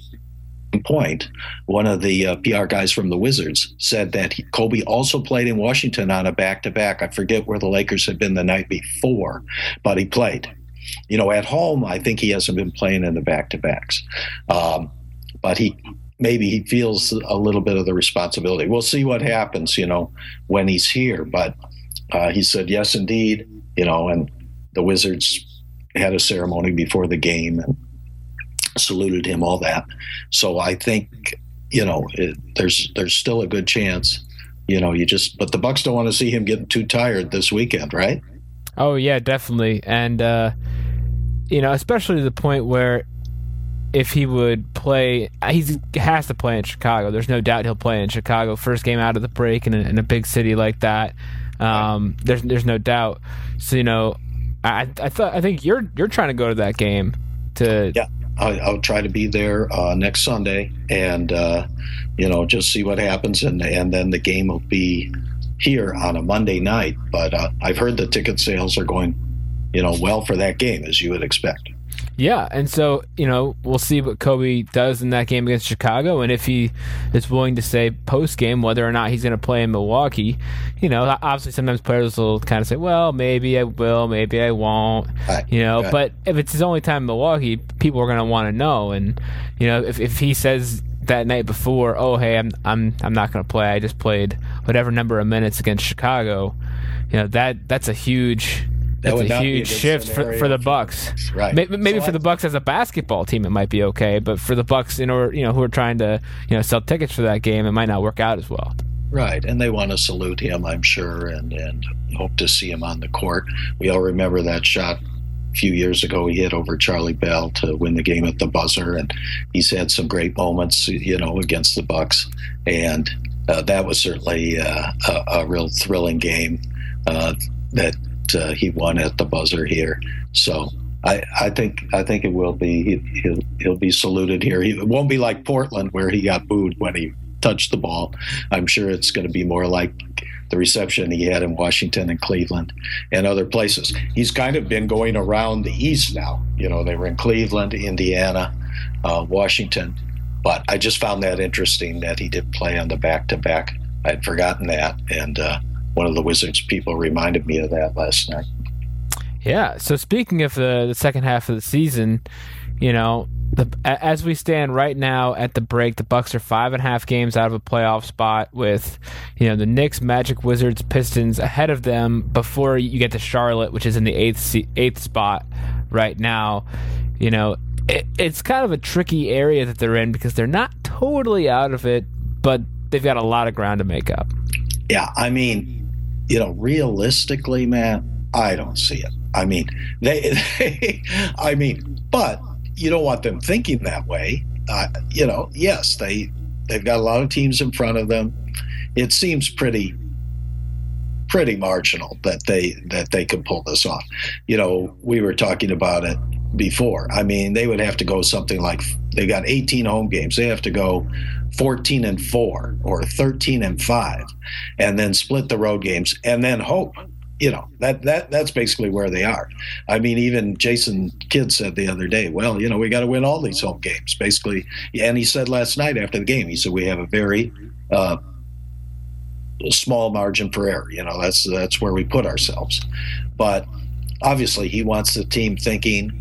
point. One of the uh, P R guys from the Wizards said that he, Kobe also played in Washington on a back-to-back. I forget where the Lakers had been the night before, but he played. You know, at home, I think he hasn't been playing in the back-to-backs. Um, but he maybe he feels a little bit of the responsibility. We'll see what happens, you know, when he's here. But uh, he said, yes, indeed, you know, and the Wizards had a ceremony before the game and saluted him, all that. So I think, you know, it, there's there's still a good chance, you know, you just, but the Bucks don't want to see him getting too tired this weekend, right? Oh, yeah, definitely. And, uh, you know, especially to the point where if he would play, he has to play in Chicago. There's no doubt he'll play in Chicago. First game out of the break in a, in a big city like that. Um, there's there's no doubt. So, you know, I I thought I think you're you're trying to go to that game to yeah. I'll, I'll try to be there uh, next Sunday, and uh, you know, just see what happens, and and then the game will be here on a Monday night. But uh, I've heard the ticket sales are going, you know, well for that game, as you would expect. Yeah, and so, you know, we'll see what Kobe does in that game against Chicago, and if he is willing to say post-game whether or not he's going to play in Milwaukee. You know, obviously sometimes players will kind of say, well, maybe I will, maybe I won't, right. you know, right. But if it's his only time in Milwaukee, people are going to want to know, and, you know, if, if he says that night before, oh, hey, I'm I'm I'm not going to play, I just played whatever number of minutes against Chicago, you know, that that's a huge... That's a huge a shift for, for the Bucks. Right. Maybe, maybe so for I, the Bucks as a basketball team, it might be okay, but for the Bucks, in order, you know, who are trying to, you know, sell tickets for that game, it might not work out as well. Right, and they want to salute him, I'm sure, and and hope to see him on the court. We all remember that shot a few years ago he hit over Charlie Bell to win the game at the buzzer, and he's had some great moments, you know, against the Bucks, and uh, that was certainly uh, a, a real thrilling game uh, that. Uh, he won at the buzzer here, so I, I think I think it will be he, he'll he'll be saluted here. He, it won't be like Portland where he got booed when he touched the ball. I'm sure it's going to be more like the reception he had in Washington and Cleveland and other places. He's kind of been going around the East now. You know, they were in Cleveland, Indiana, uh, Washington, but I just found that interesting that he did play on the back-to-back. I'd forgotten that, and. Uh, One of the Wizards people reminded me of that last night. Yeah. So speaking of the, the second half of the season, you know, the, as we stand right now at the break, the Bucks are five and a half games out of a playoff spot with, you know, the Knicks, Magic, Wizards, Pistons ahead of them before you get to Charlotte, which is in the eighth eighth spot right now. You know, it, it's kind of a tricky area that they're in because they're not totally out of it, but they've got a lot of ground to make up. Yeah, I mean. You know, realistically, man, I don't see it. I mean, they, they I mean, but you don't want them thinking that way. Uh, you know, yes, they they've got a lot of teams in front of them. It seems pretty, pretty marginal that they that they could pull this off. You know, we were talking about it before. I mean, they would have to go something like they got eighteen home games. They have to go fourteen and four or thirteen and five, and then split the road games, and then hope. You know, that that that's basically where they are. I mean, even Jason Kidd said the other day, well, you know, we got to win all these home games, basically. And he said last night after the game, he said we have a very uh, small margin for error. You know, that's that's where we put ourselves. But obviously, he wants the team thinking,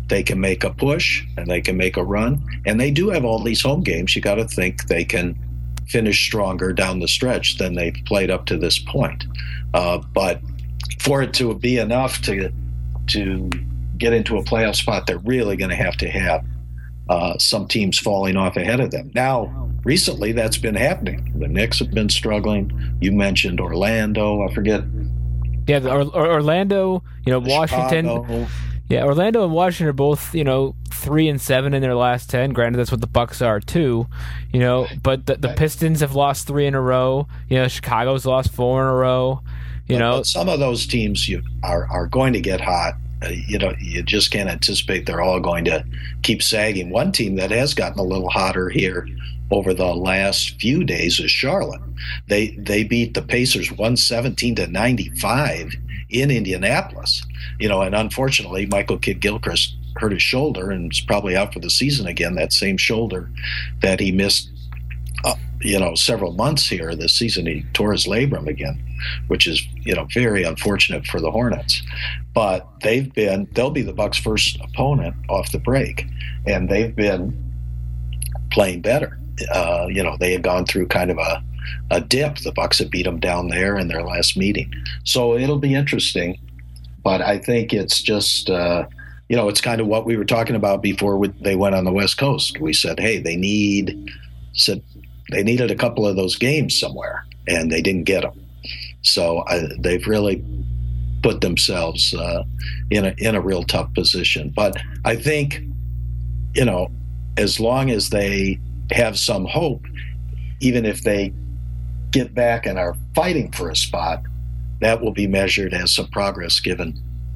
they can make a push and they can make a run. And they do have all these home games. You got to think they can finish stronger down the stretch than they've played up to this point. Uh, but for it to be enough to to get into a playoff spot, they're really going to have to have uh, some teams falling off ahead of them. Now, recently, that's been happening. The Knicks have been struggling. You mentioned Orlando. I forget. Yeah, the, or, or Orlando, you know, Washington. Chicago. Yeah, Orlando and Washington are both, you know, three and seven in their last ten. Granted, that's what the Bucks are too, you know. But the, the Pistons have lost three in a row. You know, Chicago's lost four in a row. You but, know, but some of those teams you are are going to get hot. Uh, you know, you just can't anticipate they're all going to keep sagging. One team that has gotten a little hotter here over the last few days is Charlotte. They they beat the Pacers one seventeen to ninety-five in Indianapolis. You know, and unfortunately, Michael Kidd-Gilchrist hurt his shoulder and is probably out for the season again. That same shoulder that he missed, uh, you know, several months here this season. He tore his labrum again, which is, you know, very unfortunate for the Hornets. But they've been, they'll be the Bucks' first opponent off the break, and they've been playing better. Uh, you know, they had gone through kind of a, a dip. The Bucks had beat them down there in their last meeting. So it'll be interesting. But I think it's just, uh, you know, it's kind of what we were talking about before we, they went on the West Coast. We said, hey, they need, said they needed a couple of those games somewhere, and they didn't get them. So uh, they've really put themselves uh, in a in a real tough position. But I think, you know, as long as they have some hope, even if they get back and are fighting for a spot, that will be measured as some progress given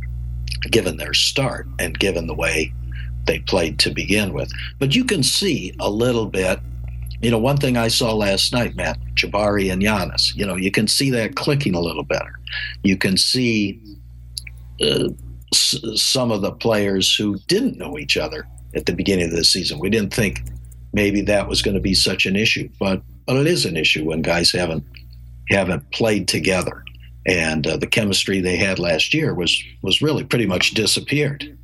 given their start and given the way they played to begin with. But you can see a little bit, you know, one thing I saw last night, Matt, Jabari and Giannis, you know, you can see that clicking a little better. You can see uh, s- some of the players who didn't know each other at the beginning of the season. We didn't think maybe that was going to be such an issue, but, but it is an issue when guys haven't haven't played together. And uh, the chemistry they had last year was was really pretty much disappeared,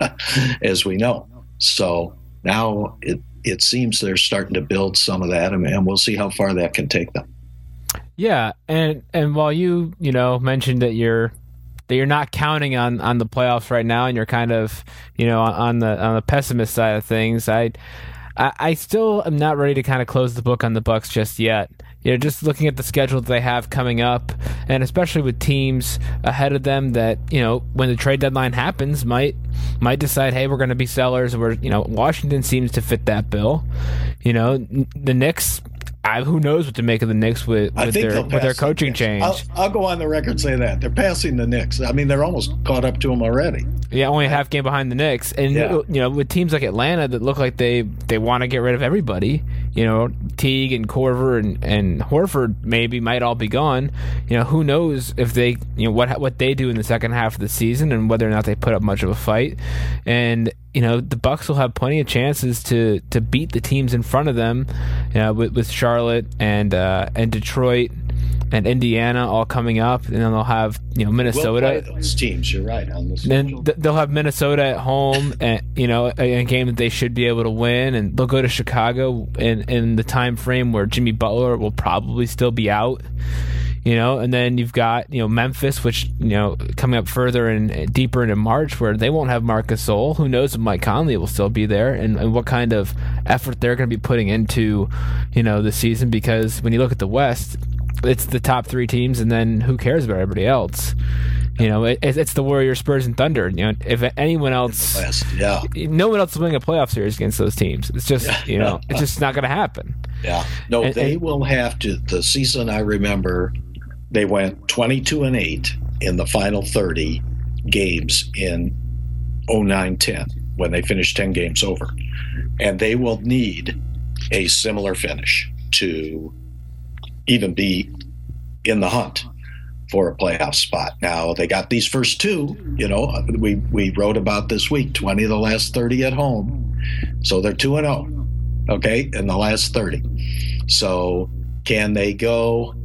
as we know. So now it, it seems they're starting to build some of that, and, and we'll see how far that can take them. Yeah, and and while you you know mentioned that you're that you're not counting on, on the playoffs right now, and you're kind of you know on the on the pessimist side of things, I I, I still am not ready to kind of close the book on the Bucks just yet. You know, just looking at the schedule that they have coming up, and especially with teams ahead of them that, you know, when the trade deadline happens, might might decide, hey, we're going to be sellers. Where, you know, Washington seems to fit that bill. You know, the Knicks, I, who knows what to make of the Knicks with, with their with their coaching the change. I'll, I'll go on the record saying that they're passing the Knicks. I mean, they're almost caught up to them already. Yeah, only a half game behind the Knicks, and yeah. you know, with teams like Atlanta that look like they, they want to get rid of everybody. You know, Teague and Korver and, and Horford maybe might all be gone. You know, who knows if they, you know, what what they do in the second half of the season and whether or not they put up much of a fight. And you know, the Bucks will have plenty of chances to, to beat the teams in front of them, you know, with with Charlotte and uh, and Detroit and Indiana all coming up, and then they'll have, you know, Minnesota. We'll play those teams, you're right. On the then th- they'll have Minnesota at home, and you know, a, a game that they should be able to win, and they'll go to Chicago in in the time frame where Jimmy Butler will probably still be out. You know, and then you've got, you know, Memphis, which, you know, coming up further and deeper into March, where they won't have Marc Gasol. Who knows if Mike Conley will still be there, and, and what kind of effort they're going to be putting into, you know, the season. Because when you look at the West, it's the top three teams, and then who cares about everybody else? You know, it, it's the Warriors, Spurs, and Thunder. You know, if anyone else, West, yeah, no one else is winning a playoff series against those teams. It's just, yeah. you know, it's just not going to happen. Yeah, no, and, they and, will have to. The season I remember, they went twenty-two and eight in the final thirty games in oh nine ten when they finished ten games over, and they will need a similar finish to even be in the hunt for a playoff spot. Now, they got these first two, you know, we, we wrote about this week, twenty of the last thirty at home. So they're two and oh, okay, in the last thirty. So can they go,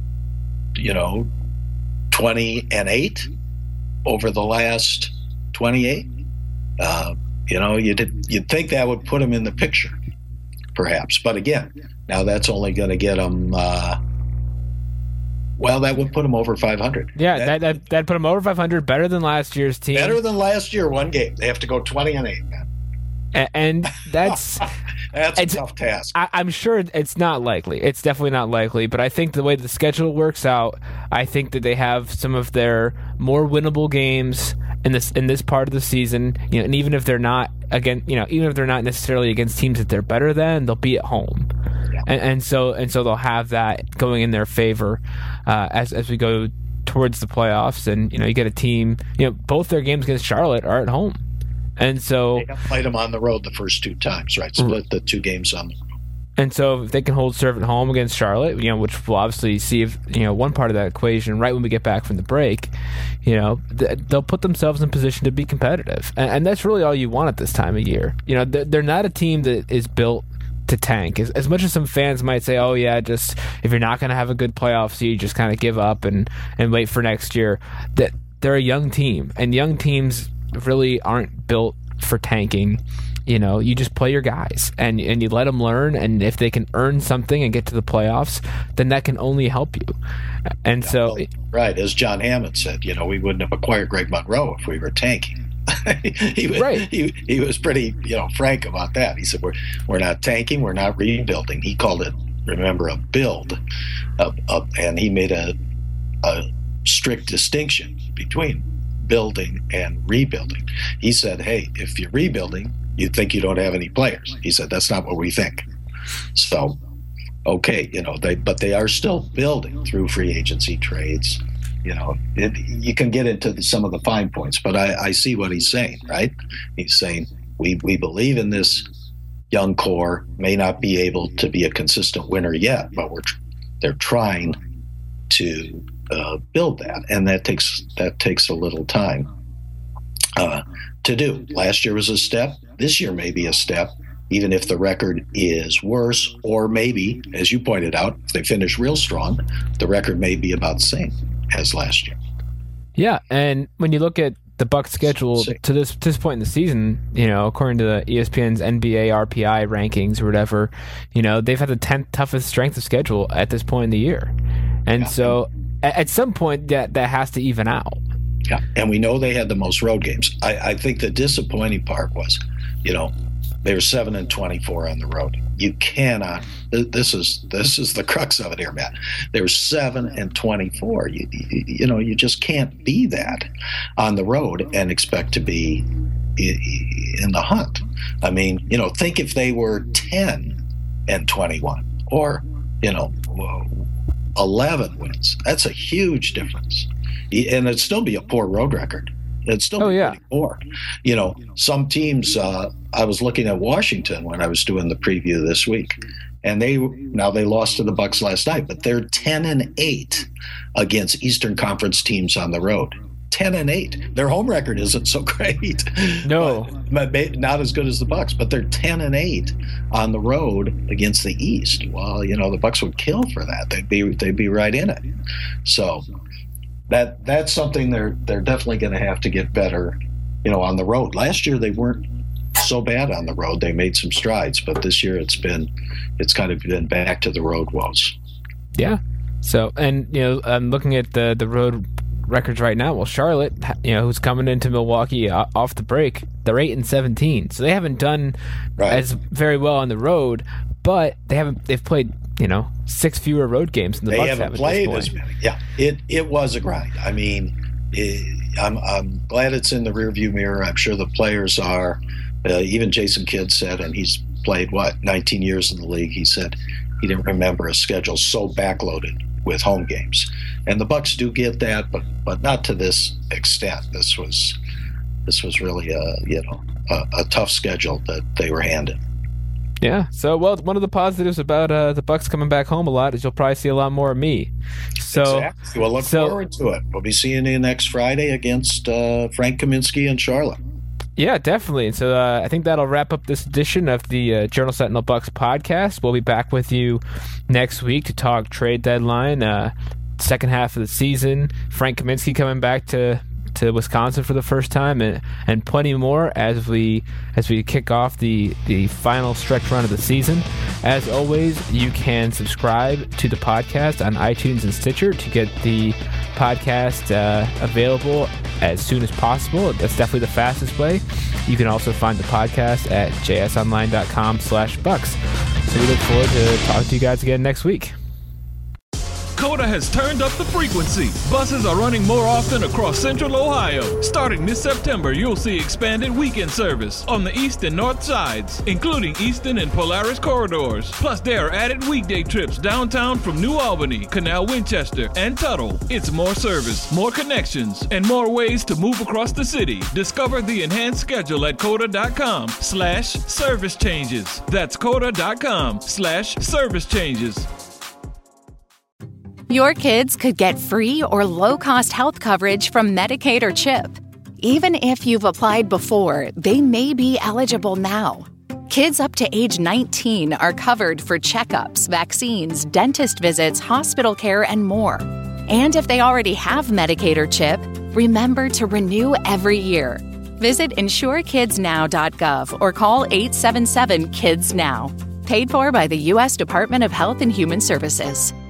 you know, twenty and eight over the last twenty-eight? Uh, You know, you'd, you'd think that would put them in the picture, perhaps. But again, now that's only going to get them, uh, well, that would put them over five hundred. Yeah, that, that, that, that'd put them over five hundred, better than last year's team. Better than last year, one game. They have to go twenty and eight, man. And, and that's... That's a tough task. I, I'm sure it's not likely. It's definitely not likely. But I think the way the schedule works out, I think that they have some of their more winnable games in this in this part of the season. You know, and even if they're not again, you know, even if they're not necessarily against teams that they're better than, they'll be at home, yeah. and, and so and so they'll have that going in their favor uh, as as we go towards the playoffs. And you know, you get a team. You know, both their games against Charlotte are at home. And so they played them on the road the first two times, right? Split the two games on the road. And so if they can hold serve at home against Charlotte, you know, which we'll obviously see if, you know, one part of that equation right when we get back from the break, you know, th- they'll put themselves in position to be competitive. And, and that's really all you want at this time of year. You know, they're, they're not a team that is built to tank. As, as much as some fans might say, oh, yeah, just if you're not going to have a good playoff seed, just kind of give up and, and wait for next year, that they're a young team. And young teams really aren't built for tanking. You know, you just play your guys and and you let them learn, and if they can earn something and get to the playoffs, then that can only help you. And yeah, so well, right, as John Hammond said, you know, we wouldn't have acquired Greg Monroe if we were tanking. he, was, right. he he was pretty, you know, frank about that. He said we're we're not tanking, we're not rebuilding. He called it, remember, a build, a, a, and he made a a strict distinction between building and rebuilding. He said, hey, if you're rebuilding, you think you don't have any players. He said, that's not what we think. So, okay, you know, they but they are still building through free agency trades. You know, it, you can get into the, some of the fine points, but I, I see what he's saying, right? He's saying we, we believe in this young core, may not be able to be a consistent winner yet, but we're they're trying to Uh, build that, and that takes that takes a little time uh, to do. Last year was a step. This year may be a step, even if the record is worse, or maybe, as you pointed out, if they finish real strong, the record may be about the same as last year. Yeah, and when you look at the Bucs' schedule to this this point in the season, you know, according to the E S P N's N B A R P I rankings or whatever, you know, they've had the tenth toughest strength of schedule at this point in the year, and yeah. so. At some point, that, that has to even out. Yeah, and we know they had the most road games. I, I think the disappointing part was, you know, they were seven and twenty-four on the road. You cannot. This is this is the crux of it here, Matt. They were seven and twenty-four. You, you you know you just can't be that on the road and expect to be in the hunt. I mean, you know, think if they were ten and twenty-one, or you know. eleven wins. That's a huge difference. And it'd still be a poor road record. It'd still oh, be yeah. pretty poor. You know, some teams, uh, I was looking at Washington when I was doing the preview this week, and they now they lost to the Bucs last night, but they're ten and eight against Eastern Conference teams on the road. ten and eight. Their home record isn't so great. No. But, but not as good as the Bucs, but they're ten and eight on the road against the East. Well, you know, the Bucs would kill for that. They'd be they'd be right in it. So that that's something they're they're definitely going to have to get better, you know, on the road. Last year they weren't so bad on the road. They made some strides, but this year it's been it's kind of been back to the road woes. Yeah. So, and you know, I'm looking at the the road records right now. Well, Charlotte, you know, who's coming into Milwaukee off the break, they're eight and seventeen, so they haven't done right. as very well on the road. But they haven't. They've played, you know, six fewer road games than the they Bucs haven't have played at this as point. many. Yeah, it it was a grind. I mean, it, I'm I'm glad it's in the rearview mirror. I'm sure the players are. Uh, even Jason Kidd said, and he's played what nineteen years in the league. He said he didn't remember a schedule so backloaded with home games, and the Bucs do get that, but but not to this extent. This was this was really a you know a, a tough schedule that they were handed. Yeah. So, well, one of the positives about uh, the Bucs coming back home a lot is you'll probably see a lot more of me. So, exactly. We'll look so, forward to it. We'll be seeing you next Friday against uh, Frank Kaminsky and Charlotte. Yeah, definitely. And so uh, I think that'll wrap up this edition of the uh, Journal Sentinel Bucs podcast. We'll be back with you next week to talk trade deadline, uh, second half of the season. Frank Kaminsky coming back to to Wisconsin for the first time, and, and plenty more as we as we kick off the, the final stretch run of the season. As always, you can subscribe to the podcast on iTunes and Stitcher to get the podcast uh, available as soon as possible. That's definitely the fastest way. You can also find the podcast at jsonline.com slash bucks. So we look forward to talking to you guys again next week. COTA has turned up the frequency. Buses are running more often across central Ohio. Starting this September, you'll see expanded weekend service on the east and north sides, including Easton and Polaris corridors. Plus, there are added weekday trips downtown from New Albany, Canal Winchester, and Tuttle. It's more service, more connections, and more ways to move across the city. Discover the enhanced schedule at COTA.com slash service changes. That's COTA.com slash service changes. Your kids could get free or low-cost health coverage from Medicaid or CHIP. Even if you've applied before, they may be eligible now. Kids up to age nineteen are covered for checkups, vaccines, dentist visits, hospital care, and more. And if they already have Medicaid or CHIP, remember to renew every year. Visit insure kids now dot gov or call eight seven seven, KIDS NOW. Paid for by the U S Department of Health and Human Services.